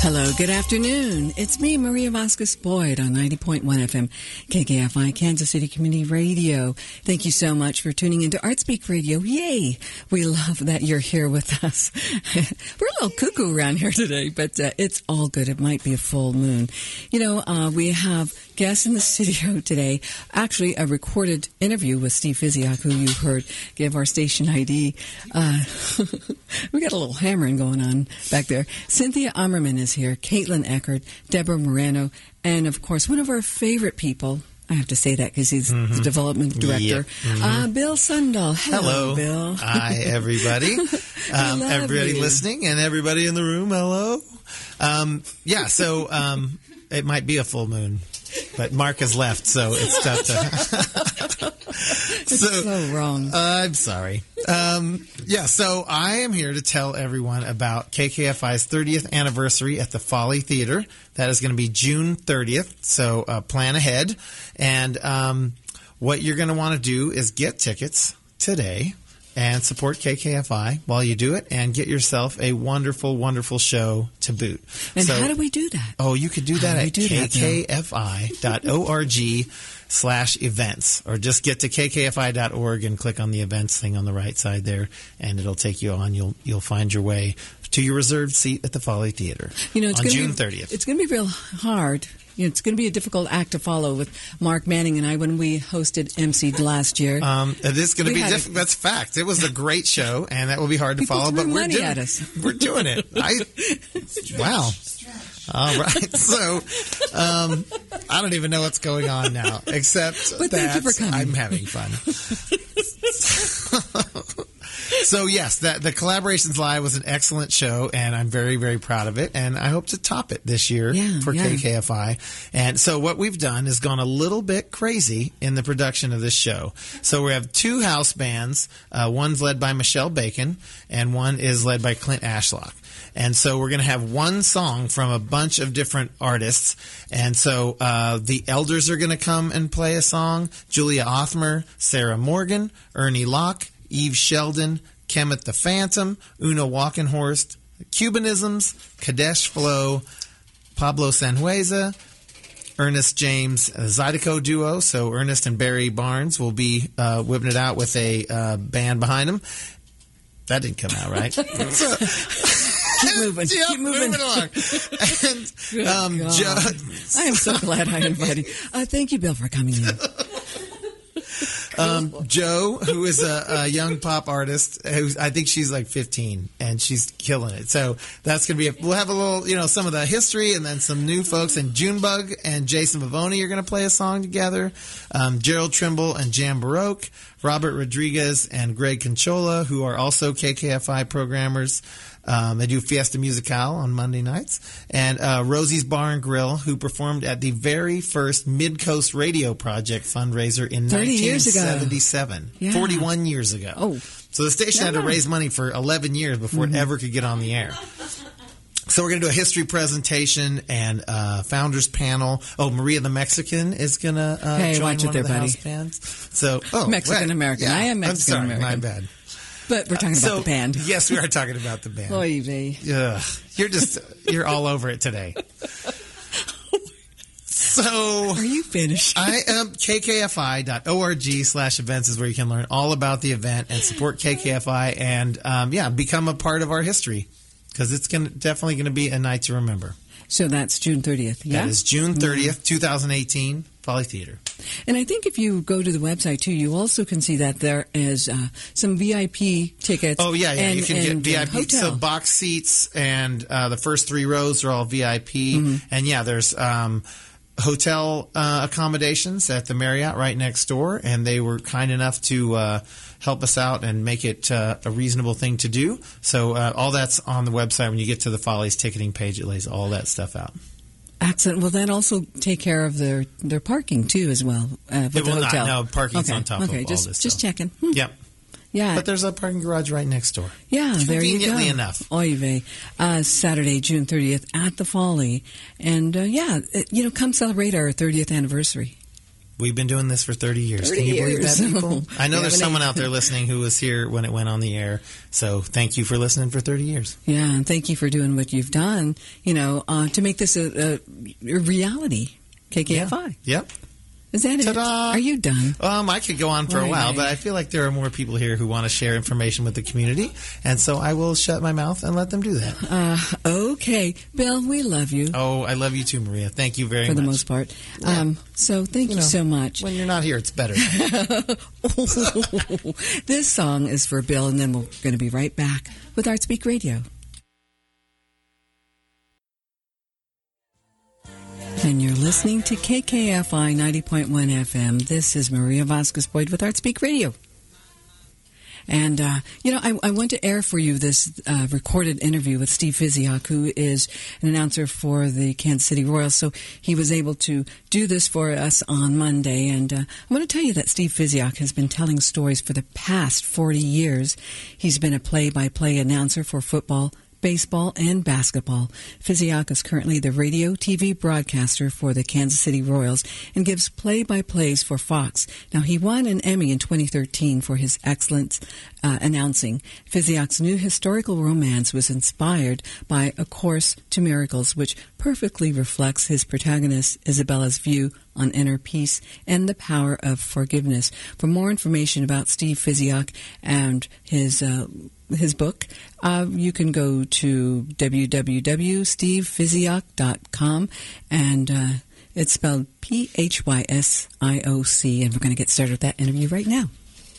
Hello, good afternoon. It's me, Maria Vasquez-Boyd on 90.1 FM, KKFI, Kansas City Community Radio. Thank you so much for tuning into ArtSpeak Radio. Yay! We love that you're here with us. We're a little cuckoo around here today, but it's all good. It might be a full moon. You know, we have guests in the studio today. Actually, a recorded interview with Steve Fiziak, who you heard give our station ID. We got a little hammering going on back there. Cynthia Ammerman is here, Caitlin Eckert, Deborah Moreno, and, of course, one of our favorite people. I have to say that because he's the development director. Yep. Bill Sundahl. Hello, Bill. Hi, everybody. Everybody listening and everybody in the room, hello. It might be a full moon, but Mark has left, so it's tough to... It's so wrong. I'm sorry. So I am here to tell everyone about KKFI's 30th anniversary at the Folly Theater. That is going to be June 30th, so plan ahead. And what you're going to want to do is get tickets today and support KKFI while you do it, and get yourself a wonderful, wonderful show to boot. And how do we do that? Oh, you could do that at kkfi.org/events, or just get to kkfi.org and click on the events thing on the right side there, and it'll take you on. You'll find your way to your reserved seat at the Folly Theater on June 30th. It's going to be real hard. It's going to be a difficult act to follow with Mark Manning and I when we hosted MC'd last year. It is going to be difficult. That's fact. It was a great show, and that will be hard to follow. But we're doing it. We're doing it. Wow. All right. So I don't even know what's going on now, except but that thank you for coming. I'm having fun. So, yes, the Collaborations Live was an excellent show, and I'm very, very proud of it, and I hope to top it this year for KKFI. And so what we've done is gone a little bit crazy in the production of this show. So we have two house bands. One's led by Michelle Bacon, and one is led by Clint Ashlock. And so we're going to have one song from a bunch of different artists. And so the Elders are going to come and play a song. Julia Othmer, Sarah Morgan, Ernie Locke, Eve Sheldon, Kemet the Phantom, Una Walkenhorst, Cubanisms, Kadesh Flow, Pablo Sanhueza, Ernest James, Zydeco duo. So Ernest and Barry Barnes will be whipping it out with a band behind them. That didn't come out right. Keep moving. Keep moving along. And I am so glad I invited you. Thank you, Bill, for coming in. Joe, who is a young pop artist, I think she's like 15, and she's killing it. So that's going to be we'll have a little, some of the history, and then some new folks. And Junebug and Jason Vivoni are going to play a song together. Gerald Trimble and Jan Baroque, Robert Rodriguez and Greg Conchola, who are also KKFI programmers. They do Fiesta Musical on Monday nights. And Rosie's Bar and Grill, who performed at the very first Mid-Coast Radio Project fundraiser in 1977. Yeah. 41 years ago. Oh. So the station had to raise money for 11 years before it ever could get on the air. So we're going to do a history presentation and founders panel. Oh, Maria the Mexican is going to join watch one it there, of the buddy. house bands. So, Mexican-American. Yeah, I am Mexican-American. I'm sorry, my bad. But we're talking about the band. Yes, we are talking about the band. Oy vey. You're all over it today. So, are you finished? I am kkfi.org/events is where you can learn all about the event and support KKFI and become a part of our history, because it's definitely going to be a night to remember. So that's June 30th. Yeah, that is June 30th, 2018. Folly Theater. And I think if you go to the website, too, you also can see that there is some VIP tickets. Oh, yeah. And, you can get VIP. Hotel. So box seats and the first 3 rows are all VIP. And, there's hotel accommodations at the Marriott right next door. And they were kind enough to help us out and make it a reasonable thing to do. So all that's on the website. When you get to the Follies ticketing page, it lays all that stuff out. Excellent. Will that also take care of their parking, too, as well? It will not. No, parking's on top of all this stuff. Just checking. Yep. Yeah. But there's a parking garage right next door. Yeah, there you go. Conveniently enough. Oy vey. Saturday, June 30th at the Folly. And, come celebrate our 30th anniversary. We've been doing this for 30 years. 30 Can you believe years. that, people? I know there's someone out there listening who was here when it went on the air. So thank you for listening for 30 years. Yeah, and thank you for doing what you've done, to make this a reality. KKFI. Yeah. Yep. Is that Ta-da! it? Are you done? I could go on for a while, but I feel like there are more people here who want to share information with the community, and so I will shut my mouth and let them do that. Okay. Bill, we love you. Oh, I love you too, Maria. Thank you very much. For the most part. Yeah. So thank you so much. When you're not here, it's better. This song is for Bill, and then we're going to be right back with ArtSpeak Radio. And you're listening to KKFI 90.1 FM. This is Maria Vasquez-Boyd with ArtSpeak Radio. And, I want to air for you this recorded interview with Steve Physioc, who is an announcer for the Kansas City Royals. So he was able to do this for us on Monday. And I want to tell you that Steve Physioc has been telling stories for the past 40 years. He's been a play-by-play announcer for football, baseball, and basketball. Physioc is currently the radio TV broadcaster for the Kansas City Royals and gives play-by-plays for Fox. Now, he won an Emmy in 2013 for his excellence announcing. Physioc's new historical romance was inspired by A Course to Miracles, which perfectly reflects his protagonist Isabella's view on inner peace and the power of forgiveness. For more information about Steve Physioc and his book, you can go to www.stevephysioc.com, and it's spelled Physyoc, and we're going to get started with that interview right now.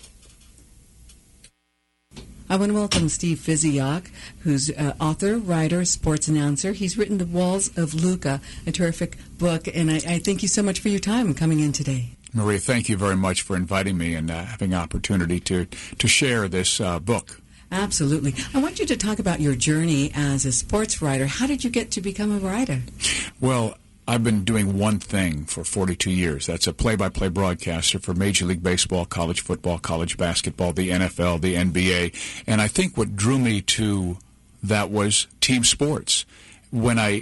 I want to welcome Steve Physioc, who's author, writer, sports announcer. He's written The Walls of Luka, a terrific book, and I thank you so much for your time coming in today. Maria, thank you very much for inviting me and having an opportunity to share this book. Absolutely. I want you to talk about your journey as a sports writer. How did you get to become a writer? Well, I've been doing one thing for 42 years. That's a play-by-play broadcaster for Major League Baseball, college football, college basketball, the NFL, the NBA. And I think what drew me to that was team sports. When I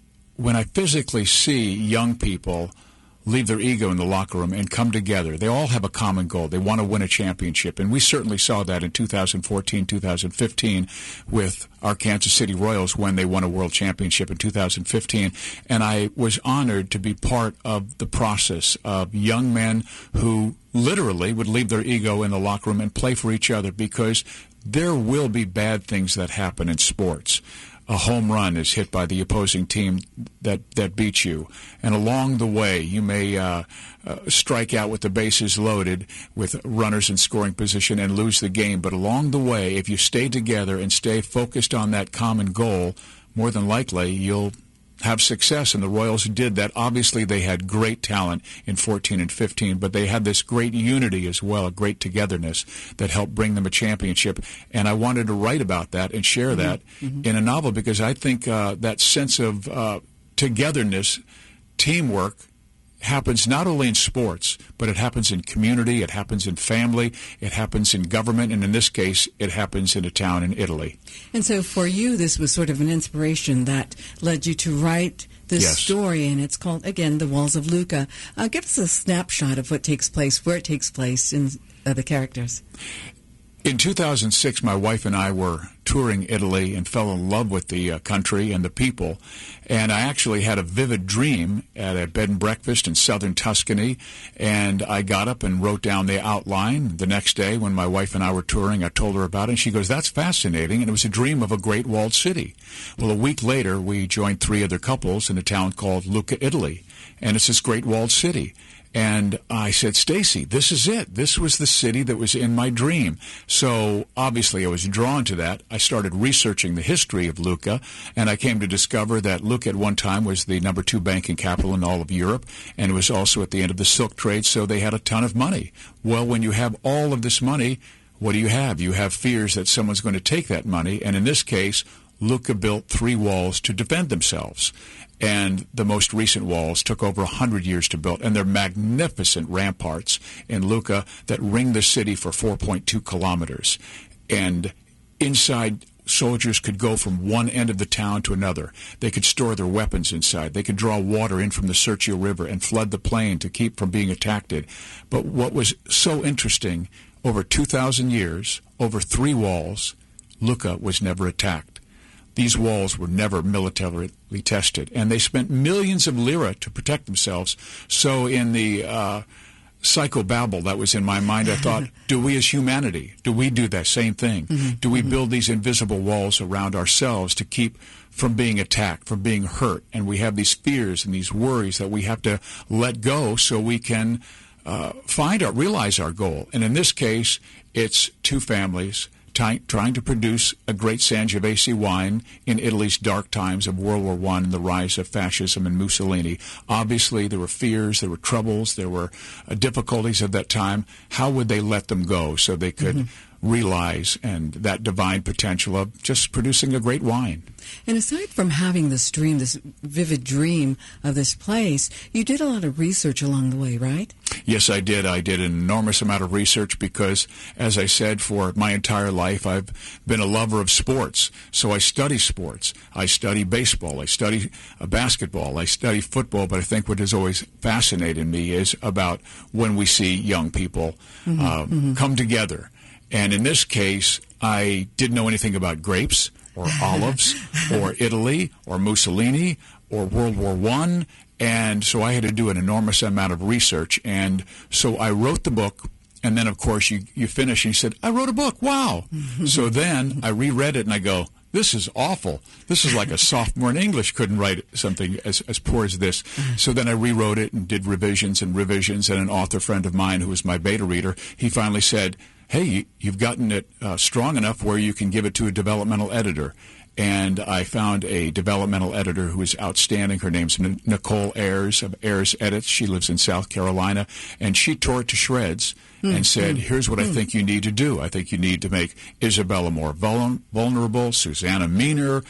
physically see young people leave their ego in the locker room and come together. They all have a common goal. They want to win a championship. And we certainly saw that in 2014, 2015 with our Kansas City Royals when they won a world championship in 2015. And I was honored to be part of the process of young men who literally would leave their ego in the locker room and play for each other, because there will be bad things that happen in sports. A home run is hit by the opposing team that beats you. And along the way, you may strike out with the bases loaded with runners in scoring position and lose the game. But along the way, if you stay together and stay focused on that common goal, more than likely you'll have success, and the Royals did that. Obviously, they had great talent in 14 and 15, but they had this great unity as well, a great togetherness that helped bring them a championship. And I wanted to write about that and share that in a novel, because I think that sense of togetherness, teamwork, happens not only in sports, but it happens in community, it happens in family, it happens in government, and in this case, it happens in a town in Italy. And so for you, this was sort of an inspiration that led you to write this story, and it's called, again, The Walls of Luka. Give us a snapshot of what takes place, where it takes place, in the characters. In 2006, my wife and I were touring Italy and fell in love with the country and the people. And I actually had a vivid dream at a bed and breakfast in southern Tuscany. And I got up and wrote down the outline. The next day, when my wife and I were touring, I told her about it. And she goes, "That's fascinating." And it was a dream of a great walled city. Well, a week later, we joined 3 other couples in a town called Lucca, Italy. And it's this great walled city. And I said, "Stacy, this is it. This was the city that was in my dream." So obviously I was drawn to that. I started researching the history of Lucca, and I came to discover that Lucca at one time was the number 2 banking capital in all of Europe, and it was also at the end of the silk trade, so they had a ton of money. Well, when you have all of this money, what do you have? You have fears that someone's going to take that money, and in this case, Lucca built 3 walls to defend themselves. And the most recent walls took over 100 years to build, and they're magnificent ramparts in Lucca that ring the city for 4.2 kilometers. And inside soldiers could go from one end of the town to another. They could store their weapons inside. They could draw water in from the Serchio River and flood the plain to keep from being attacked. But what was so interesting, over 2,000 years, over 3 walls, Lucca was never attacked. These walls were never militarily tested, and they spent millions of lira to protect themselves. So in the psychobabble that was in my mind, I thought, do we as humanity, do we do that same thing? Mm-hmm. Do we build these invisible walls around ourselves to keep from being attacked, from being hurt? And we have these fears and these worries that we have to let go so we can realize our goal. And in this case, it's 2 families trying to produce a great Sangiovese wine in Italy's dark times of World War I and the rise of fascism and Mussolini. Obviously, there were fears, there were troubles, there were difficulties at that time. How would they let them go so they could realize and that divine potential of just producing a great wine? And aside from having this dream, this vivid dream of this place, you did a lot of research along the way, right? Yes, I did. I did an enormous amount of research because, as I said, for my entire life, I've been a lover of sports. So I study sports. I study baseball. I study basketball. I study football. But I think what has always fascinated me is about when we see young people come together. And in this case, I didn't know anything about grapes or olives or Italy or Mussolini or World War I. And so I had to do an enormous amount of research. And so I wrote the book. And then, of course, you finish and you said, I wrote a book. Wow. So then I reread it and I go, this is awful. This is like a sophomore in English couldn't write something as poor as this. So then I rewrote it and did revisions. And an author friend of mine who was my beta reader, he finally said, hey, you've gotten it strong enough where you can give it to a developmental editor. And I found a developmental editor who is outstanding. Her name's Nicole Ayers of Ayers Edits. She lives in South Carolina. And she tore it to shreds and said, here's what I think you need to do. I think you need to make Isabella more vulnerable, Susanna meaner,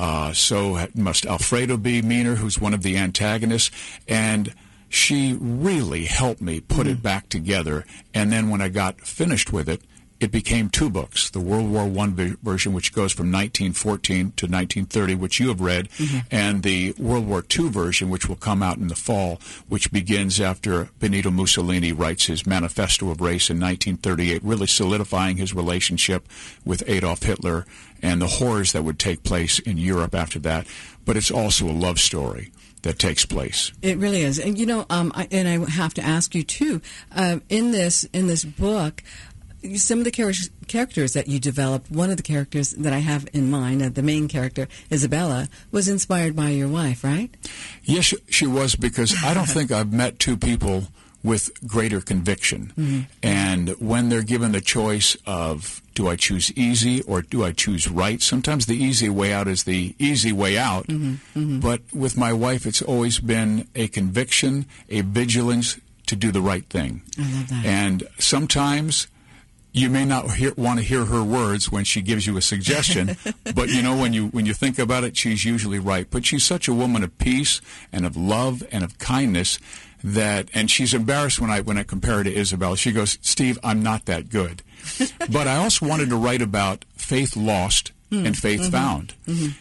so must Alfredo be meaner, who's one of the antagonists. And she really helped me put it back together. And then when I got finished with it, it became 2 books, the World War I version, which goes from 1914 to 1930, which you have read, and the World War II version, which will come out in the fall, which begins after Benito Mussolini writes his Manifesto of Race in 1938, really solidifying his relationship with Adolf Hitler and the horrors that would take place in Europe after that. But it's also a love story that takes place. It really is. And, you know, I have to ask you, too, in this book, some of the characters that you developed, one of the characters that I have in mind, the main character, Isabella, was inspired by your wife, right? Yes, she was, because I don't think I've met 2 people with greater conviction. And when they're given the choice of, do I choose easy or do I choose right? Sometimes the easy way out is the easy way out. But with my wife, it's always been a conviction, a vigilance to do the right thing. I love that. And sometimes you may not want to hear her words when she gives you a suggestion, but you know, when you think about it, she's usually right. But she's such a woman of peace and of love and of kindness that, and she's embarrassed when I compare her to Isabel. She goes, Steve, I'm not that good. But I also wanted to write about faith lost and faith found.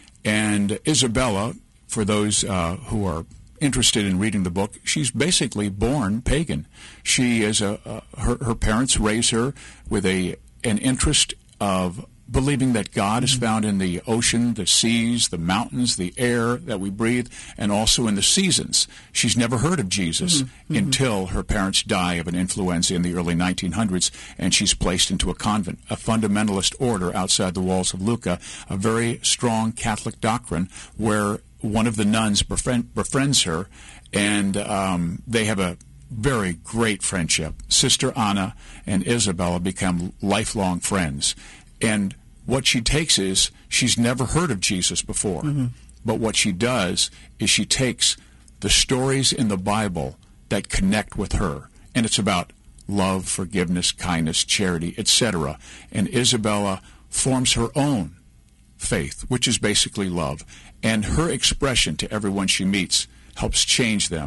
And Isabella, for those who are interested in reading the book, she's basically born pagan. She is her parents raised her with an interest of believing that God is found in the ocean, the seas, the mountains, the air that we breathe, and also in the seasons. She's never heard of Jesus until her parents die of an influenza in the early 1900s, and she's placed into a convent, a fundamentalist order outside the walls of Lucca, a very strong Catholic doctrine where one of the nuns befriends her, and they have a very great friendship. Sister Anna and Isabella become lifelong friends. And what she takes is, she's never heard of Jesus before. But what she does is she takes the stories in the Bible that connect with her. And it's about love, forgiveness, kindness, charity, etc. And Isabella forms her own faith, which is basically love. And her expression to everyone she meets helps change them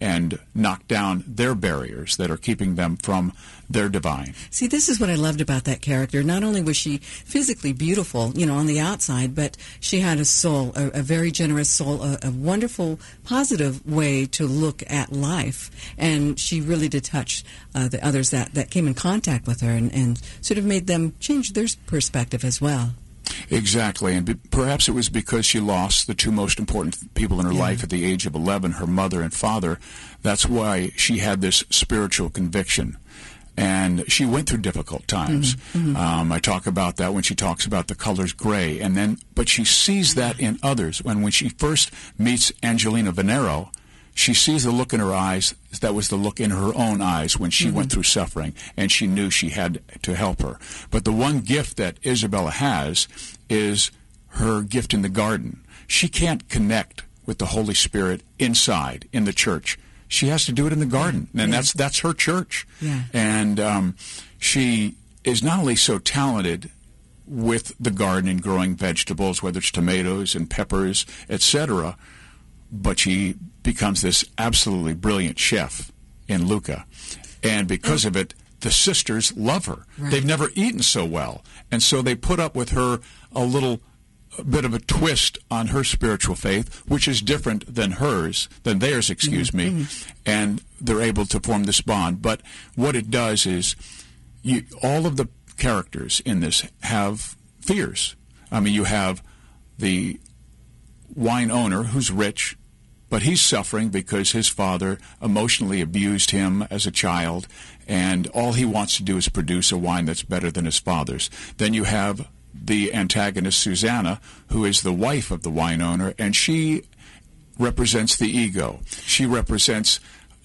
and knock down their barriers that are keeping them from their divine. See, this is what I loved about that character. Not only was she physically beautiful, on the outside, but she had a soul, a very generous soul, a wonderful, positive way to look at life. And she really did touch the others that came in contact with her and sort of made them change their perspective as well. Exactly, and perhaps it was because she lost the two most important people in her life at the age of 11, her mother and father. That's why she had this spiritual conviction. And she went through difficult times. I talk about that when she talks about the colors gray. But she sees that in others. When she first meets Angelina Venero, she sees the look in her eyes. That was the look in her own eyes when she went through suffering, and she knew she had to help her. But the one gift that Isabella has is her gift in the garden. She can't connect with the Holy Spirit inside, in the church. She has to do it in the garden, and that's her church. Yeah. And she is not only so talented with the garden and growing vegetables, whether it's tomatoes and peppers, etc., but she becomes this absolutely brilliant chef in Lucca. And because of it, the sisters love her. Right. They've never eaten so well. And so they put up with her a bit of a twist on her spiritual faith, which is different than theirs, excuse me, and they're able to form this bond. But what it does is all of the characters in this have fears. I mean, you have the wine owner who's rich, but he's suffering because his father emotionally abused him as a child, and all he wants to do is produce a wine that's better than his father's. Then you have the antagonist, Susanna, who is the wife of the wine owner, and she represents the ego. She represents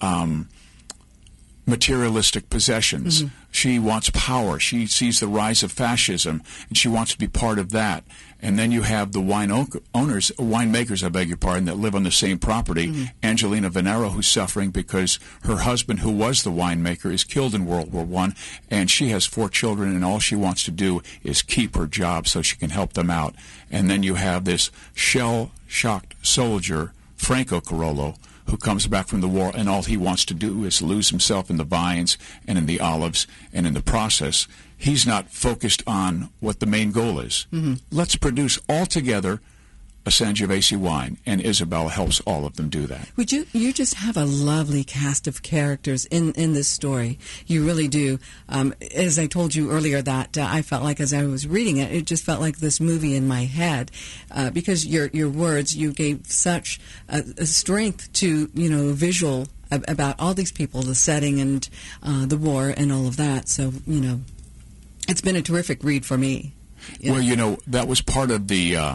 materialistic possessions. She wants power. She sees the rise of fascism, and she wants to be part of that. And then you have the winemakers, I beg your pardon, that live on the same property. Angelina Venero, who's suffering because her husband, who was the winemaker, is killed in World War I, and she has 4 children, and all she wants to do is keep her job so she can help them out. And then you have this shell-shocked soldier, Franco Carollo, who comes back from the war, and all he wants to do is lose himself in the vines and in the olives, and in the process, he's not focused on what the main goal is. Let's produce all together a Sangiovese wine, and Isabella helps all of them do that. Would you just have a lovely cast of characters in this story. You really do. As I told you earlier, that I felt like as I was reading it, it just felt like this movie in my head, because your words, you gave such a strength to visual about all these people, the setting and the war and all of that. So it's been a terrific read for me. Well, that was part of the.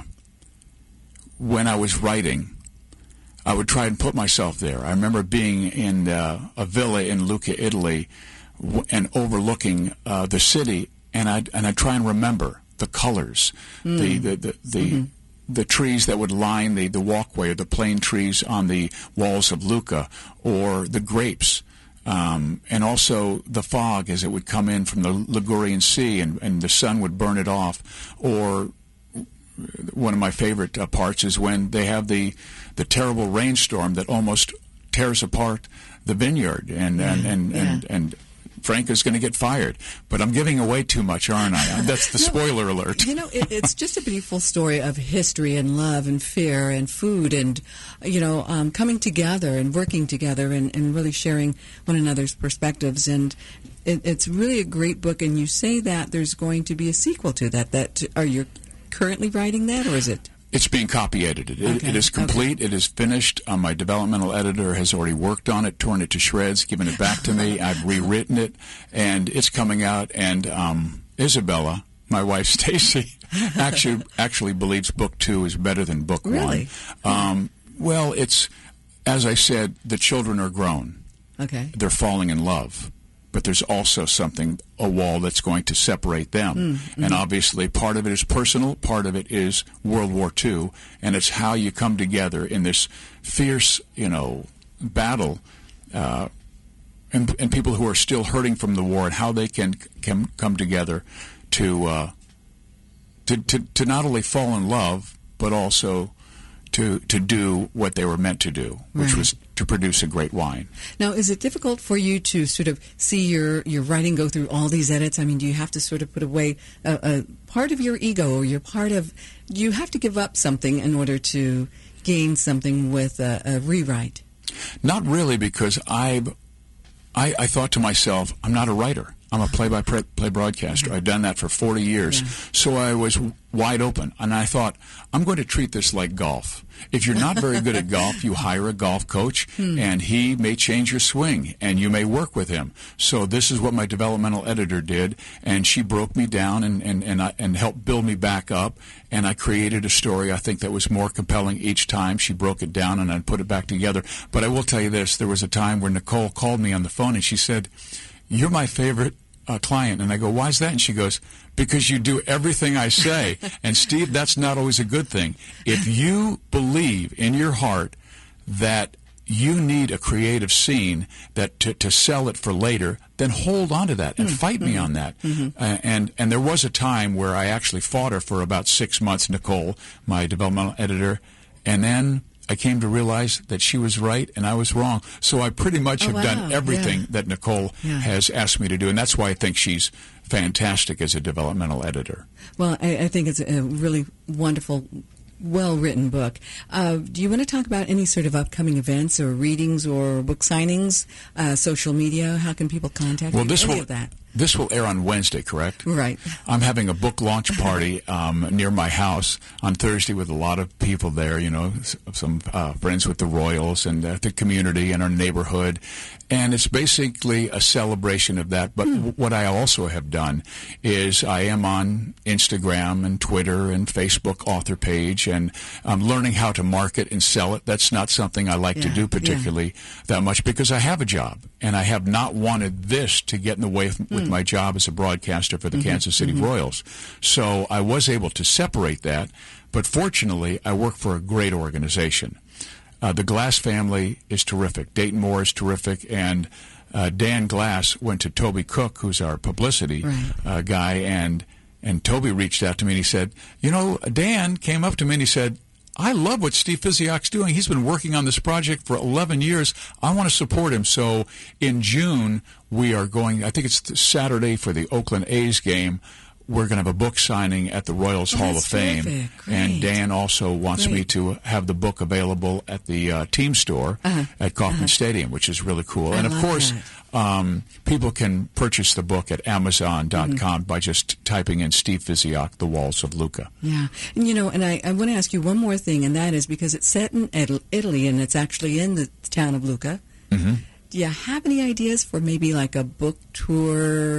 When I was writing, I would try and put myself there. I remember being in a villa in Lucca, Italy, and overlooking the city, and I'd try and remember the colors, the trees that would line the walkway, or the plane trees on the walls of Lucca, or the grapes, and also the fog as it would come in from the Ligurian Sea, and the sun would burn it off, or one of my favorite parts is when they have the terrible rainstorm that almost tears apart the vineyard, and Franco's going to get fired. But I'm giving away too much, aren't I? That's the spoiler alert. It's just a beautiful story of history and love and fear and food and, coming together and working together and really sharing one another's perspectives. And it's really a great book. And you say that there's going to be a sequel to that. Are you currently writing that, or is it? It's being copy-edited. It is complete. Okay. It is finished. My developmental editor has already worked on it, torn it to shreds, given it back to me. I've rewritten it, and it's coming out. And Isabella, my wife Stacy, actually believes book 2 is better than book 1. Really? Well, it's, as I said, the children are grown. Okay. They're falling in love. But there's also a wall that's going to separate them. And obviously part of it is personal, part of it is World War II, and it's how you come together in this fierce, battle, and people who are still hurting from the war, and how they can come together to not only fall in love, but also to do what they were meant to do, which was to produce a great wine. Now, is it difficult for you to sort of see your writing go through all these edits? I mean, do you have to sort of put away a part of your ego, or do you have to give up something in order to gain something with a rewrite? Not really, because I thought to myself, I'm not a writer. I'm a play-by-play broadcaster. I've done that for 40 years. Yeah. So I was wide open, and I thought, I'm going to treat this like golf. If you're not very good at golf, you hire a golf coach, and he may change your swing, and you may work with him. So this is what my developmental editor did, and she broke me down and helped build me back up, and I created a story, I think, that was more compelling each time. She broke it down, and I put it back together. But I will tell you this, there was a time where Nicole called me on the phone, and she said, "You're my favorite client." And I go, "Why is that?" And she goes, "Because you do everything I say." And Steve, that's not always a good thing. If you believe in your heart that you need a creative scene that to sell it for later, then hold on to that and fight me on that. And there was a time where I actually fought her for about 6 months, Nicole, my developmental editor, and then I came to realize that she was right and I was wrong. So I pretty much have done everything that Nicole has asked me to do, and that's why I think she's fantastic as a developmental editor. Well, I think it's a really wonderful, well-written book. Do you want to talk about any sort of upcoming events or readings or book signings, social media? How can people contact you? Any of that? This will air on Wednesday, correct? Right. I'm having a book launch party near my house on Thursday with a lot of people there, some friends with the Royals and the community and our neighborhood. And it's basically a celebration of that. But what I also have done is I am on Instagram and Twitter and Facebook author page, and I'm learning how to market and sell it. That's not something I like to do particularly that much, because I have a job, and I have not wanted this to get in the way with my job as a broadcaster for the Kansas City Royals. So I was able to separate that, but fortunately I work for a great organization. The Glass family is terrific. Dayton Moore is terrific, and Dan Glass went to Toby Cook, who's our publicity guy, and Toby reached out to me and he said, Dan came up to me and he said, "I love what Steve Physiak's doing. He's been working on this project for 11 years. I want to support him." So in June, we are going, I think it's Saturday for the Oakland A's game, we're going to have a book signing at the Royals Hall of Fame. And Dan also wants me to have the book available at the team store at Kauffman Stadium, which is really cool. And of course, people can purchase the book at Amazon.com by just typing in Steve Physiak, The Walls of Lucca. Yeah. And, and I want to ask you one more thing, and that is because it's set in Italy, and it's actually in the town of Lucca. Do you have any ideas for maybe like a book tour,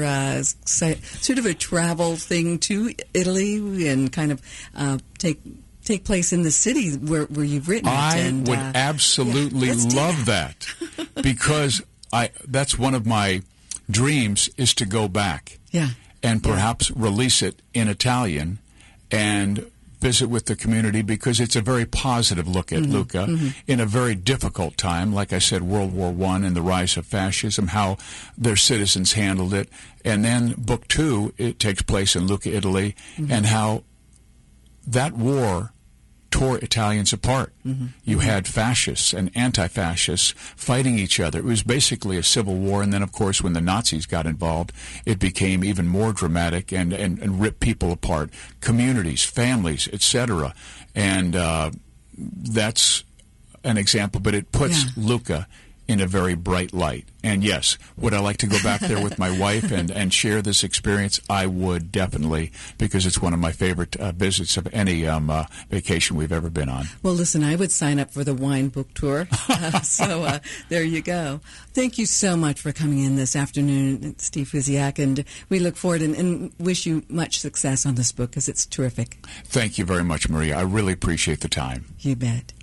sort of a travel thing to Italy, and kind of take place in the city where you've written it? I would absolutely love that, because that's one of my dreams, is to go back and perhaps release it in Italian and visit with the community, because it's a very positive look at Lucca in a very difficult time. Like I said, World War I and the rise of fascism, how their citizens handled it. And then book 2, it takes place in Lucca, Italy, and how that war tore Italians apart. You had fascists and anti-fascists fighting each other. It was basically a civil war, and then, of course, when the Nazis got involved, it became even more dramatic and ripped people apart, communities, families, etc. And that's an example, but it puts Lucca in a very bright light. And yes, would I like to go back there with my wife and share this experience? I would, definitely, because it's one of my favorite visits of any vacation we've ever been on. Well, listen, I would sign up for the wine book tour. So there you go. Thank you so much for coming in this afternoon, Steve Physiak, and we look forward and wish you much success on this book, because it's terrific. Thank you very much, Maria. I really appreciate the time. You bet.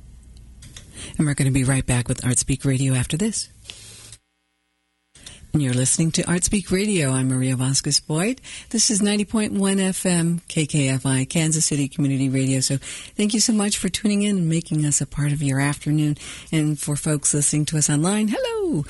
And we're going to be right back with ArtSpeak Radio after this. And you're listening to ArtSpeak Radio. I'm Maria Vasquez Boyd. This is 90.1 FM, KKFI, Kansas City Community Radio. So thank you so much for tuning in and making us a part of your afternoon. And for folks listening to us online, hello!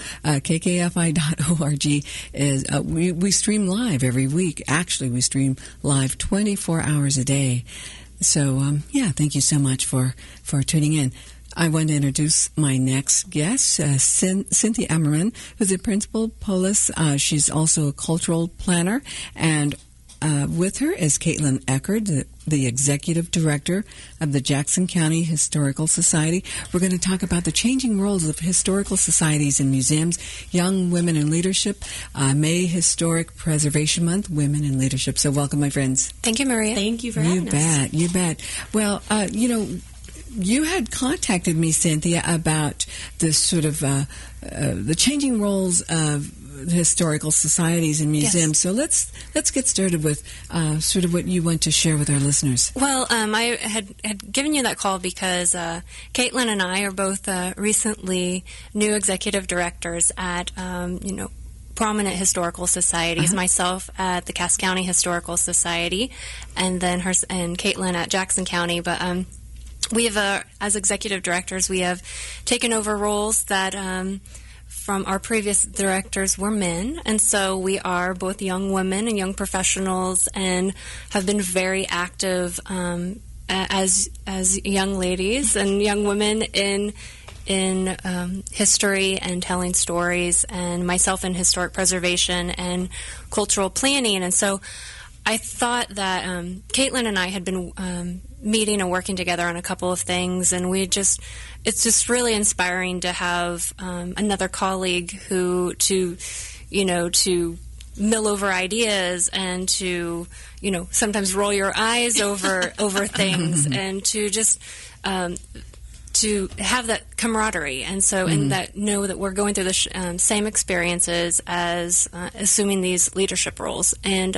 KKFI.org is we stream live every week. Actually, we stream live 24 hours a day. So, thank you so much for tuning in. I want to introduce my next guest, Cynthia Emmerman, who's a principal Polis. She's also a cultural planner, and with her is Caitlin Eckerd, the executive director of the Jackson County Historical Society. We're going to talk about the changing roles of historical societies and museums, young women in leadership, May Historic Preservation Month, Women in Leadership. So welcome, my friends. Thank you, Maria. Thank you for having us. You bet. Well, you had contacted me, Cynthia, about this sort of the changing roles of historical societies and museums. Yes. So let's get started with sort of what you want to share with our listeners. Well, I had given you that call because Caitlin and I are both recently new executive directors at prominent historical societies. Myself at the Cass County Historical Society, and then Caitlin at Jackson County. But we have, as executive directors, we have taken over roles that from our previous directors were men, and so we are both young women and young professionals, and have been very active as young ladies and young women in history and telling stories, and myself in historic preservation and cultural planning. And so I thought that Caitlin and I had been meeting and working together on a couple of things, and it's just really inspiring to have another colleague who to mill over ideas and to sometimes roll your eyes over things, and to just to have that camaraderie, and so and that know that we're going through the same experiences as assuming these leadership roles. And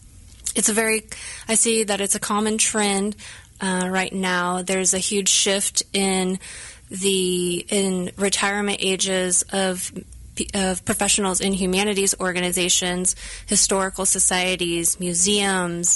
I see that it's a common trend right now. There's a huge shift in retirement ages of professionals in humanities organizations, historical societies, museums,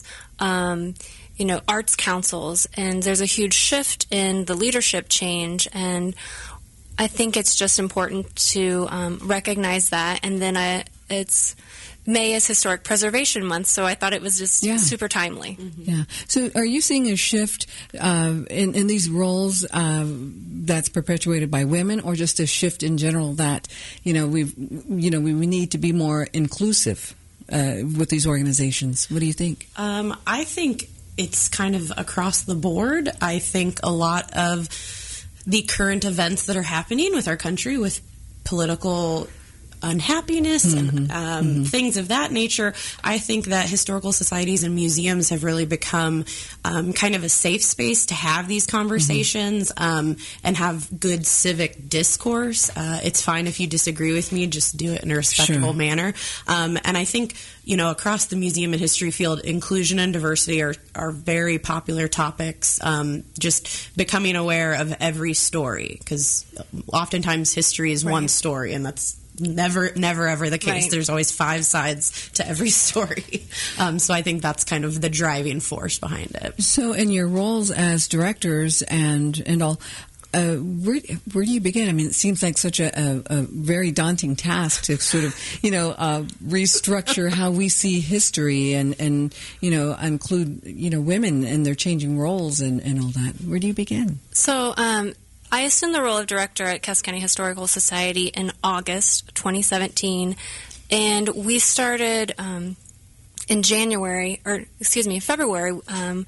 arts councils, and there's a huge shift in the leadership change. And I think it's just important to recognize that. And then May is Historic Preservation Month, so I thought it was just super timely. Yeah. So are you seeing a shift in these roles that's perpetuated by women, or just a shift in general that, we need to be more inclusive with these organizations? What do you think? I think it's kind of across the board. I think a lot of the current events that are happening with our country, with political unhappiness and things of that nature, I think that historical societies and museums have really become kind of a safe space to have these conversations and have good civic discourse. It's fine if you disagree with me, just do it in a respectful manner. And I think, across the museum and history field, inclusion and diversity are very popular topics. Just becoming aware of every story, because oftentimes history is one story, and that's never ever the case. Right. There's always 5 sides to every story. So I think that's kind of the driving force behind it. So in your roles as directors and all, where do you begin? I mean, it seems like such a very daunting task to sort of, restructure how we see history and include, women and their changing roles and all that. Where do you begin? So, I assumed the role of director at Cass County Historical Society in August 2017, and we started in February.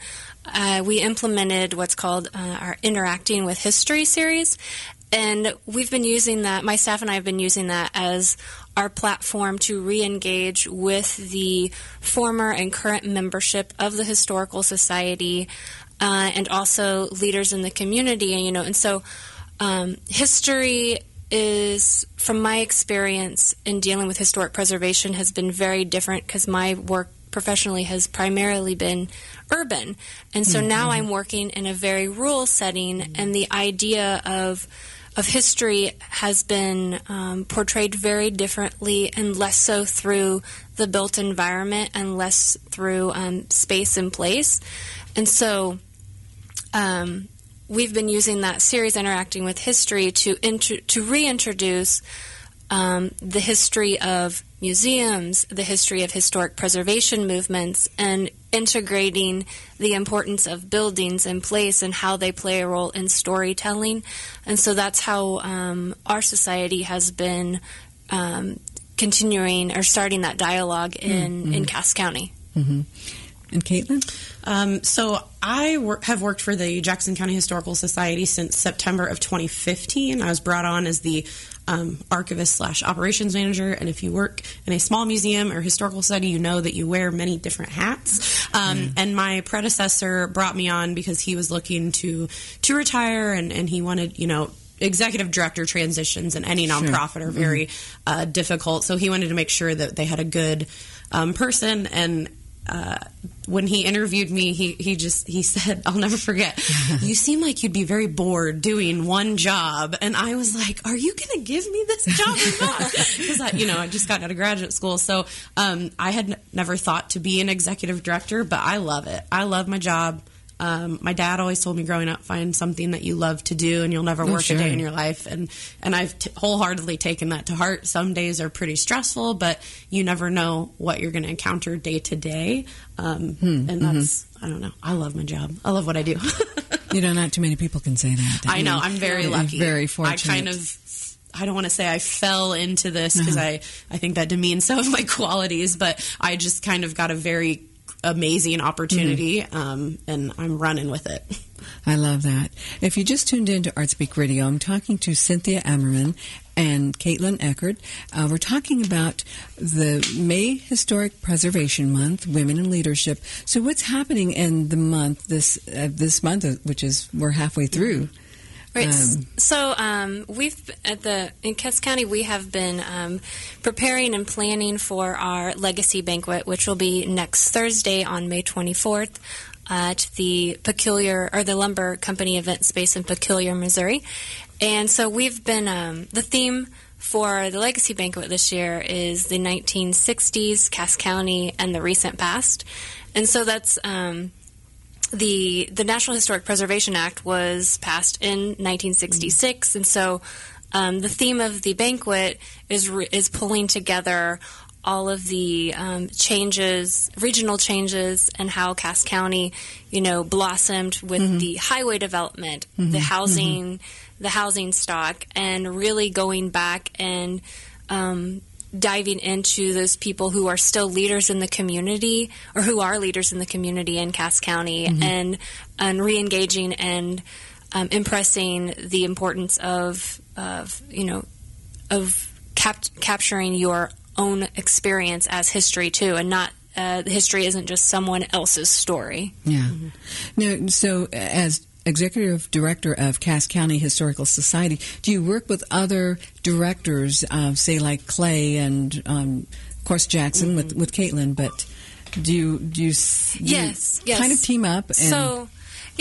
We implemented what's called our Interacting with History series, and we've been using that. My staff and I have been using that as our platform to re-engage with the former and current membership of the Historical Society. And also leaders in the community, and so history is, from my experience in dealing with historic preservation, has been very different, because my work professionally has primarily been urban, and so now I'm working in a very rural setting, and the idea of history has been portrayed very differently, and less so through the built environment and less through space and place. And so we've been using that series, Interacting with History, to reintroduce the history of museums, the history of historic preservation movements, and integrating the importance of buildings in place and how they play a role in storytelling. And so that's how our society has been continuing or starting that dialogue in Cass County. Mm-hmm. And Caitlin? So I have worked for the Jackson County Historical Society since September of 2015. I was brought on as the archivist / operations manager, and if you work in a small museum or historical society, you know that you wear many different hats. And my predecessor brought me on because he was looking to retire, and he wanted, executive director transitions in any nonprofit are very difficult. So he wanted to make sure that they had a good person. And when he interviewed me, he said, I'll never forget, you seem like you'd be very bored doing one job. And I was like, are you going to give me this job or not? Because I just got out of graduate school. So I had never thought to be an executive director, but I love it. I love my job. My dad always told me growing up, find something that you love to do and you'll never work a day in your life. And I've wholeheartedly taken that to heart. Some days are pretty stressful, but you never know what you're going to encounter day to day. And that's, I don't know. I love my job. I love what I do. Not too many people can say that. I know. I'm very lucky. Very fortunate. I don't want to say I fell into this because I think that demeans some of my qualities, but I just kind of got a very amazing opportunity, and I'm running with it. I love that. If you just tuned in to ArtSpeak Radio, I'm talking to Cynthia Emmerman and Caitlin Eckert. We're talking about the May Historic Preservation Month, Women in Leadership. So what's happening in the month, this month, which is, we're halfway through? Right. So we've in Cass County, we have been preparing and planning for our Legacy Banquet, which will be next Thursday on May 24th at the the Lumber Company event space in Peculiar, Missouri. And so we've been the theme for the Legacy Banquet this year is the 1960s, Cass County, and the recent past. And so that's the National Historic Preservation Act was passed in 1966, and so the theme of the banquet is pulling together all of the regional changes, and how Cass County, blossomed with the highway development, the housing stock, and really going back and diving into those people who are still leaders in the community, or who are leaders in the community in Cass County, and re-engaging and impressing the importance of capturing your own experience as history too, and not history isn't just someone else's story. Yeah. Now, so as Executive Director of Cass County Historical Society, do you work with other directors, say like Clay and, of course, Jackson with Caitlin, but do you yes. kind of team up? So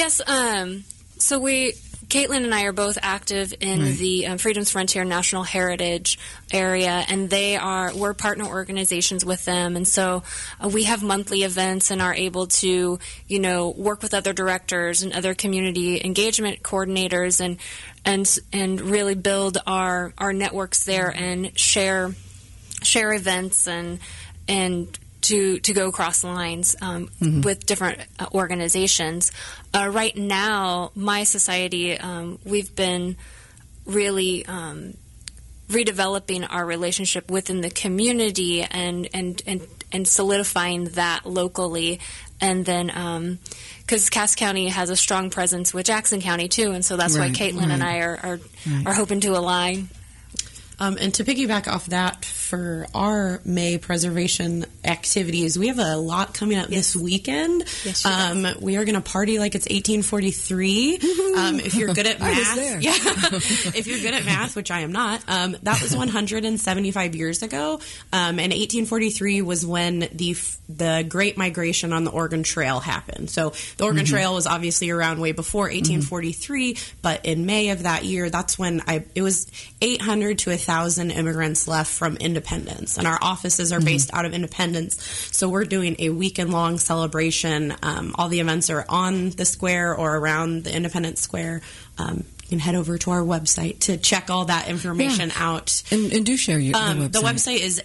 Caitlin and I are both active in the Freedom's Frontier National Heritage area, and we're partner organizations with them, and so we have monthly events and are able to, work with other directors and other community engagement coordinators and really build our networks there and share events and to go across lines with different organizations. Right now, my society, we've been really redeveloping our relationship within the community and solidifying that locally. And then, because Cass County has a strong presence with Jackson County too, and so that's why Caitlin and I are hoping to align. And to piggyback off that, for our May preservation activities, we have a lot coming up this weekend. Yes, we are going to party like it's 1843. If you're good at math, if you're good at math, which I am not, that was 175 years ago. And 1843 was when the Great Migration on the Oregon Trail happened. So the Oregon Trail was obviously around way before 1843, but in May of that year, that's when it was 800 to 40,000 immigrants left from Independence, and our offices are based out of Independence. So we're doing a weekend-long celebration. All the events are on the square or around the Independence Square. You can head over to our website to check all that information out. And do share the website. The website is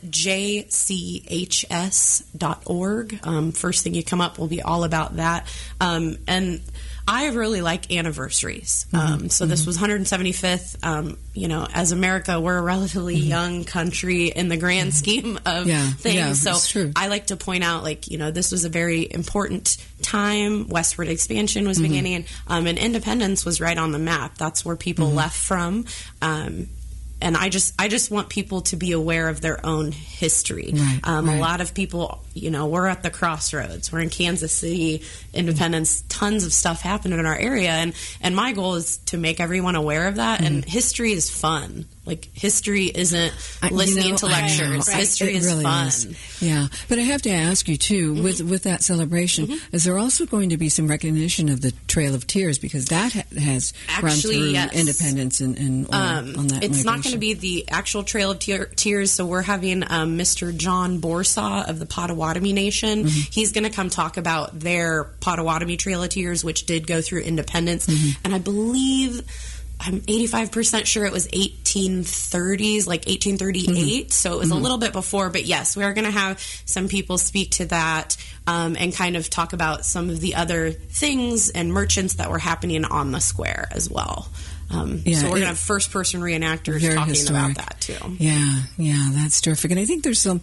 jchs.org. First thing you come up will be all about that. And I really like anniversaries. So this was 175th. As America, we're a relatively young country in the grand scheme of things. Yeah, so it's true. I like to point out, this was a very important time. Westward expansion was beginning, and independence was right on the map. That's where people left from. And I just want people to be aware of their own history. Right. A lot of people, we're at the crossroads. We're in Kansas City, Independence. Tons of stuff happened in our area, and my goal is to make everyone aware of that. And history is fun. History isn't listening to lectures. History is really fun. Yeah, but I have to ask you too, with that celebration, is there also going to be some recognition of the Trail of Tears, because that has run through Independence and on that? It's not going to be the actual Trail of Tears. So we're having Mr. John Borsaw of the Potawatomi Nation. He's going to come talk about their Potawatomi Trail of Tears, which did go through Independence, and I believe, I'm 85% sure it was 1830s, 1838. So it was a little bit before. But yes, we are going to have some people speak to that and kind of talk about some of the other things and merchants that were happening on the square as well. So we're going to have first-person reenactors talking about that too. Yeah, that's terrific. And I think there's some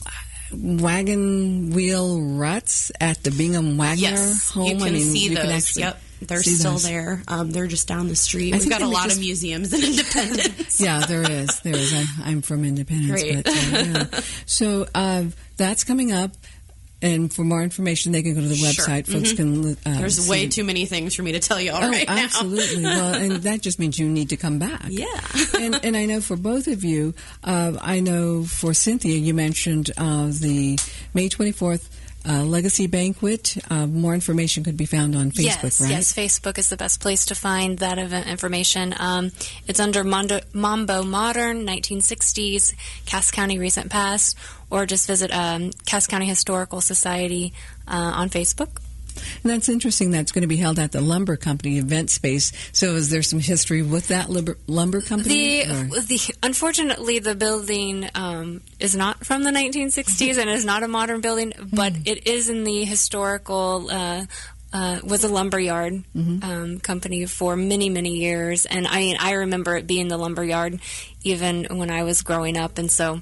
wagon wheel ruts at the Bingham Wagner home. You can see those. They're still there. They're just down the street. We've got a lot of museums in Independence. Yeah, there is. I'm from Independence. Great. But, So that's coming up. And for more information, they can go to the website. Folks can. There's way too many things for me to tell you right now. Absolutely. Well, and that just means you need to come back. Yeah. and I know for both of you, I know for Cynthia, you mentioned the May 24th Legacy Banquet. More information could be found on Facebook, right? Yes, Facebook is the best place to find that event information. It's under Mambo Modern 1960s, Cass County Recent Past, or just visit Cass County Historical Society on Facebook. And that's interesting. That's going to be held at the Lumber Company event space. So is there some history with that lumber company? Unfortunately, the building is not from the 1960s and is not a modern building, but it is in the historical was a lumberyard company for many, many years. And I remember it being the lumberyard even when I was growing up. And so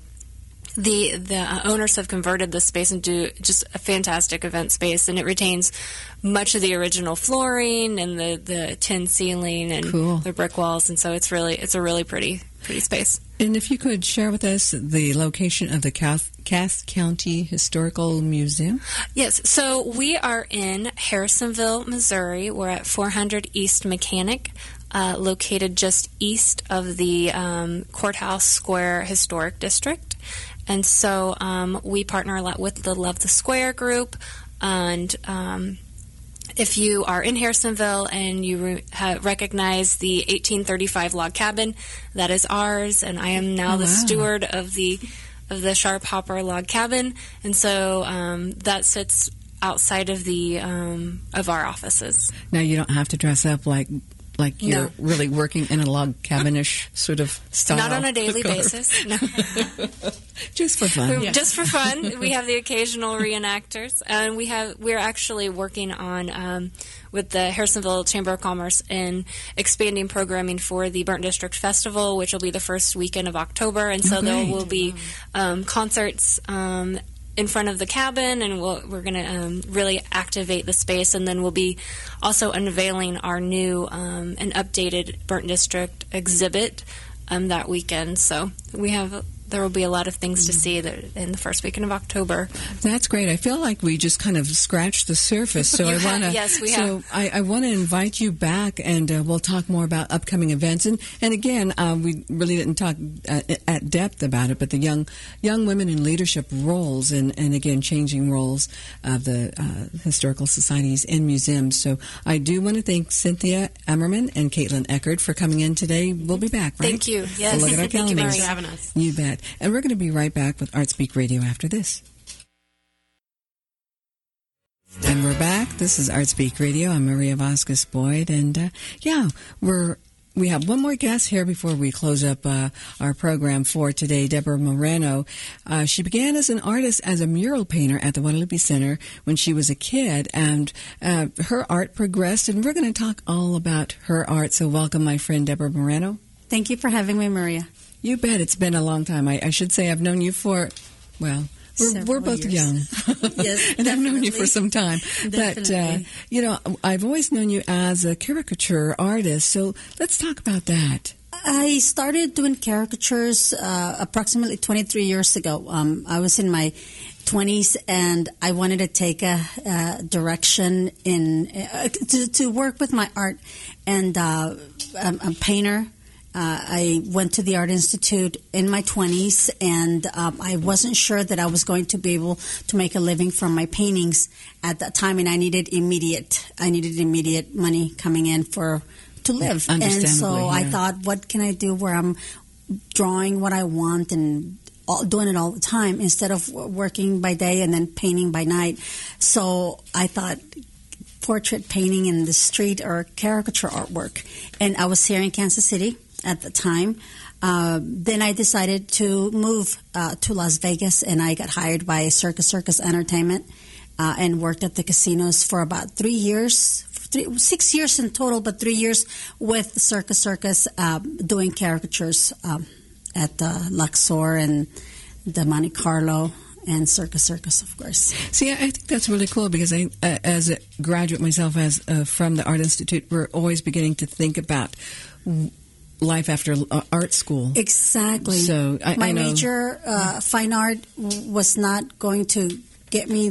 the owners have converted this space into just a fantastic event space, and it retains much of the original flooring and the tin ceiling and the brick walls, and so it's a really pretty space. And if you could share with us the location of the Cass County Historical Museum. Yes, so we are in Harrisonville, Missouri. We're at 400 East Mechanic, located just east of the Courthouse Square Historic District. And so we partner a lot with the Love the Square group. And if you are in Harrisonville and you recognize the 1835 log cabin, that is ours. And I am now the steward of the Sharp Hopper log cabin. And so that sits outside of the of our offices. Now you don't have to dress up like you're really working in a log cabinish sort of style. Not on a daily basis. No. Just for fun. Just for fun. We have the occasional reenactors, and we're actually working on with the Harrisonville Chamber of Commerce in expanding programming for the Burnt District Festival, which will be the first weekend of October, and so there will be concerts in front of the cabin, and we're going to really activate the space, and then we'll be also unveiling our new and updated Burnt District exhibit that weekend. So we have there will be a lot of things to see in the first weekend of October. That's great. I feel like we just kind of scratched the surface. So I want to. Yes, we have. So I want to invite you back, and we'll talk more about upcoming events. And again, we really didn't talk at depth about it, but the young women in leadership roles, and again, changing roles of the historical societies and museums. So I do want to thank Cynthia Emmerman and Caitlin Eckert for coming in today. We'll be back, right? Thank you. Yes. We'll look at our calendars. Thank you for having us. You bet. And we're going to be right back with ArtSpeak Radio after this. And we're back. This is ArtSpeak Radio. I'm Maria Vasquez Boyd. And we have one more guest here before we close up our program for today, Deborah Moreno. She began as an artist, as a mural painter at the Guadalupe Center when she was a kid, and her art progressed, and we're going to talk all about her art. So welcome, my friend, Deborah Moreno. Thank you for having me, Maria. You bet. It's been a long time. I should say I've known you for, well, we're both years. young. Yes, and I've known you for some time. Definitely. But, I've always known you as a caricature artist. So let's talk about that. I started doing caricatures approximately 23 years ago. I was in my 20s, and I wanted to take a direction in to work with my art. And I'm a painter. I went to the Art Institute in my 20s, and I wasn't sure that I was going to be able to make a living from my paintings at that time, and I needed immediate money coming in to live. And so I thought, what can I do where I'm drawing what I want and doing it all the time instead of working by day and then painting by night? So I thought portrait painting in the street or caricature artwork. And I was here in Kansas City at the time. Then I decided to move to Las Vegas, and I got hired by Circus Entertainment and worked at the casinos for about 3 years, 6 years in total, but 3 years with Circus doing caricatures at Luxor and the Monte Carlo and Circus, of course. See, I think that's really cool because I, as a graduate myself, from the Art Institute, we're always beginning to think about life after art school. Exactly. So my major, fine art, was not going to get me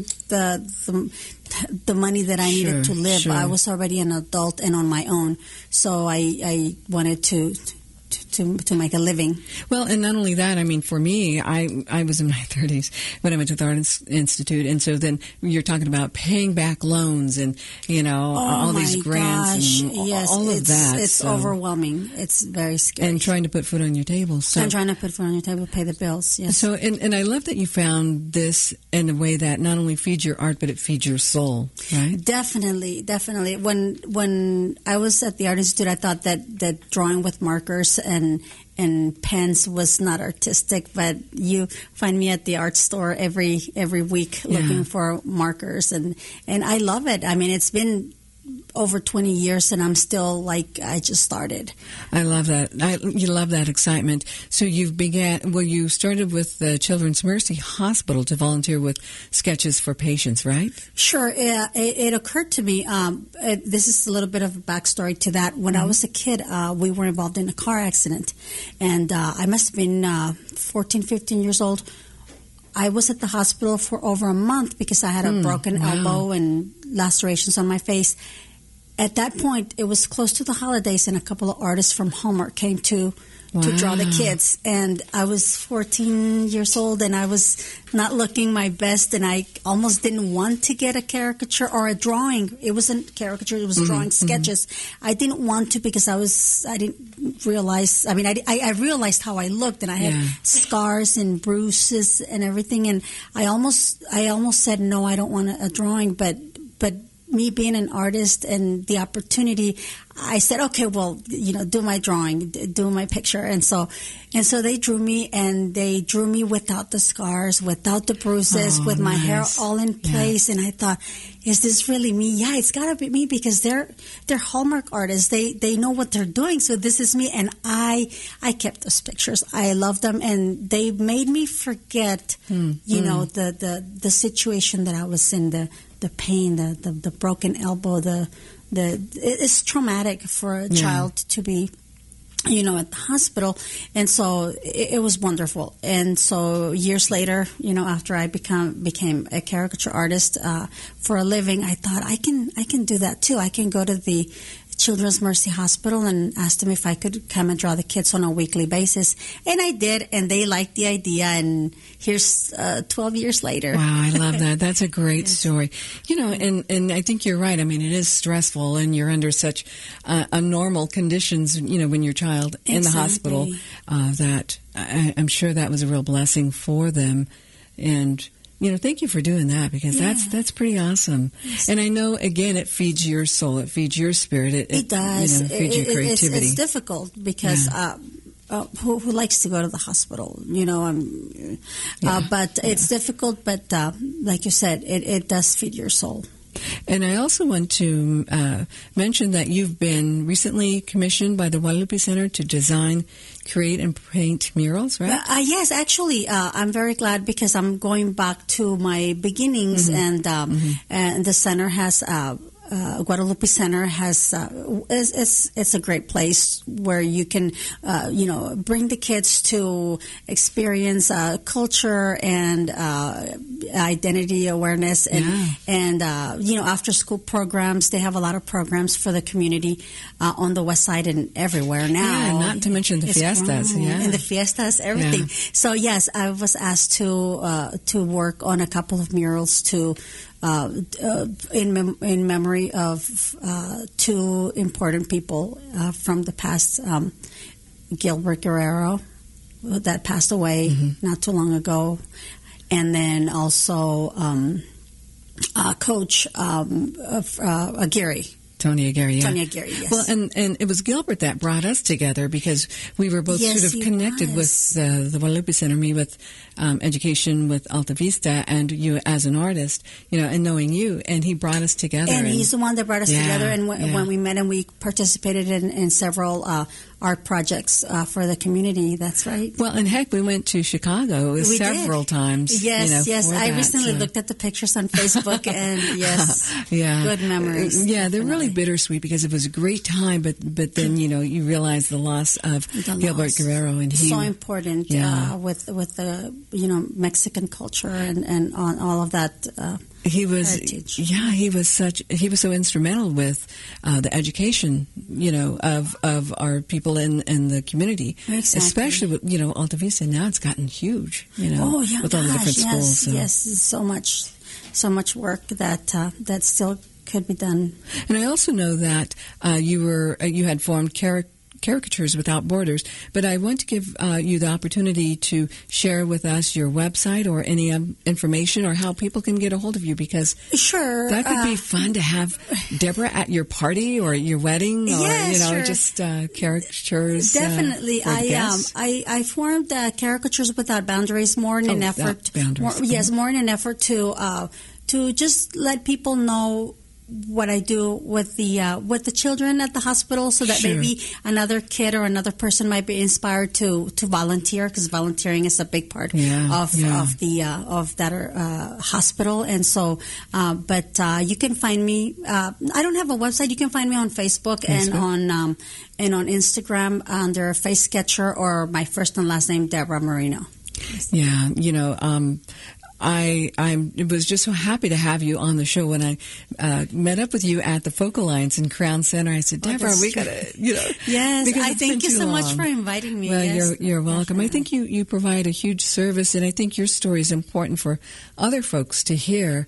the money that I needed to live. Sure. I was already an adult and on my own, so I wanted to make a living. Well, and not only that, I mean, for me, I was in my 30s when I went to the Art Institute, and so then you're talking about paying back loans and, all these grants and all of that. It's overwhelming. It's very scary. And trying to put food on your table. And trying to put food on your table, pay the bills, yes. So, and I love that you found this in a way that not only feeds your art, but it feeds your soul, right? Definitely. When I was at the Art Institute, I thought that drawing with markers and pens was not artistic, but you find me at the art store every week looking for markers, and I love it. I mean, it's been over 20 years, and I'm still like I just started. I love that. You love that excitement. So you started with the Children's Mercy Hospital to volunteer with sketches for patients, right? Sure. It occurred to me, this is a little bit of a backstory to that. When I was a kid, we were involved in a car accident, and I must have been 14, 15 years old. I was at the hospital for over a month because I had a broken elbow and lacerations on my face. At that point, it was close to the holidays, and a couple of artists from Hallmark came to draw the kids. And I was 14 years old, and I was not looking my best, and I almost didn't want to get a caricature or a drawing. It wasn't caricature, it was drawing sketches. I didn't want to because I didn't realize, I realized how I looked, and I had scars and bruises and everything, and I almost said, no, I don't want a drawing, but me being an artist and the opportunity, I said, okay, well, do my drawing, do my picture. And so they drew me, and they drew me without the scars, without the bruises, with my hair all in place. And I thought, is this really me? Yeah, it's got to be me because they're Hallmark artists. They know what they're doing. So this is me. And I kept those pictures. I loved them. And they made me forget, the situation that I was in, the pain, the broken elbow, it's traumatic for a child to be at the hospital. And so it was wonderful. And so years later, after I became a caricature artist for a living, I thought I can do that too. I can go to the Children's Mercy Hospital and asked them if I could come and draw the kids on a weekly basis. And I did, and they liked the idea, and here's 12 years later. Wow, I love that. That's a great story. And I think you're right. I mean, it is stressful, and you're under such abnormal conditions, when your child in the hospital, that I'm sure that was a real blessing for them. And thank you for doing that, because that's pretty awesome. Yes. And I know, again, it feeds your soul, it feeds your spirit. It does. It feeds your creativity. It's difficult because who likes to go to the hospital? But it's difficult. But like you said, it does feed your soul. And I also want to mention that you've been recently commissioned by the Guadalupe Center to design, create, and paint murals, right? Yes, actually, I'm very glad because I'm going back to my beginnings, and the center has. Guadalupe Center has it's a great place where you can bring the kids to experience culture and identity awareness and after school programs. They have a lot of programs for the community on the west side and everywhere now. Yeah, not to mention the fiestas. And the fiestas, everything. Yeah. So yes, I was asked to work on a couple of murals to. In memory of two important people from the past, Gilbert Guerrero, that passed away not too long ago, and then also Coach Aguirre. Tony Aguirre, Tony Aguirre, yes. Well, and it was Gilbert that brought us together because we were both sort of connected with the Guadalupe Center, me with education with Alta Vista, and you as an artist, and knowing you, and he brought us together. And he's the one that brought us together, and when we met and we participated in several art projects for the community. That's right. Well, and heck, we went to Chicago several times. Yes, yes. I recently looked at the pictures on Facebook, and good memories. Yeah, they're really bittersweet because it was a great time, but then you realize the loss of Gilbert Guerrero, and he so important with the Mexican culture and on all of that. He was, heritage. He was so instrumental with the education, of our people in the community, especially with Alta Vista. Now it's gotten huge, with all the different schools. So. Yes, so much work that still could be done. And I also know that you had formed Caricatures Without Borders, but I want to give you the opportunity to share with us your website or any information or how people can get a hold of you, because that could be fun to have Deborah at your party or your wedding, or just caricatures. Definitely, I formed Caricatures Without Boundaries more in an effort. More in an effort to just let people know what I do with the children at the hospital, so that maybe another kid or another person might be inspired to volunteer, because volunteering is a big part of that hospital. And so, but you can find me. I don't have a website. You can find me on Facebook. and on Instagram under Face Sketcher or my first and last name, Deborah Marino. Yeah, I was just so happy to have you on the show. When I met up with you at the Folk Alliance in Crown Center, I said, Deborah, we got to, Yes, I thank you so much for inviting me. Well, you're welcome. I think you provide a huge service, and I think your story is important for other folks to hear.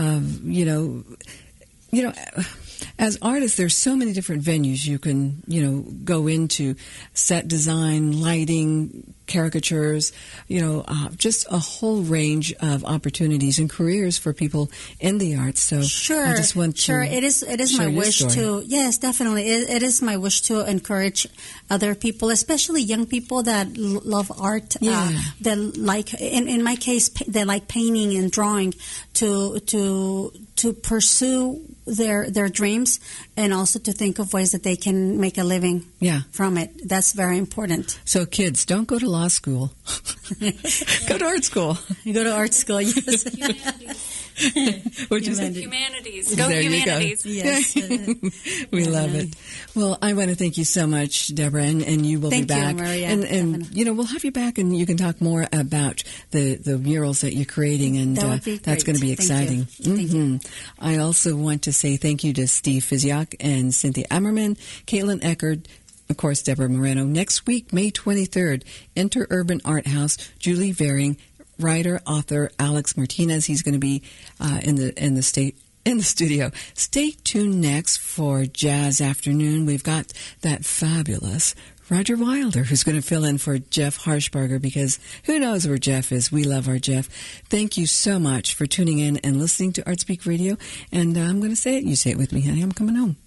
As artists, there's so many different venues you can, go into: set design, lighting, caricatures, just a whole range of opportunities and careers for people in the arts. So I just want to it is my wish to, yes, definitely. It is my wish to encourage other people, especially young people that love art, that like, in my case, they like painting and drawing, to pursue their dreams, and also to think of ways that they can make a living from it. That's very important. So kids, don't go to law school. Go to art school. Go to art school, yes. What'd you say? Humanities. Go there humanities. You go. Yes. We love it. Well, I want to thank you so much, Deborah, and you will be back. Thank you, Maria. And we'll have you back, and you can talk more about the murals that you're creating, and that's going to be exciting. Thank you. I also want to say thank you to Steve Fiziak and Cynthia Ammerman, Caitlin Eckert, of course, Deborah Moreno. Next week, May 23rd, enter Urban Art House, Julie Vering, writer, author Alex Martinez. He's going to be in the studio. Stay tuned next for Jazz Afternoon. We've got that fabulous Roger Wilder, who's going to fill in for Jeff Harshbarger, because who knows where Jeff is. We love our Jeff. Thank you so much for tuning in and listening to ArtSpeak Radio. And I'm going to say it. You say it with me, honey. I'm coming home.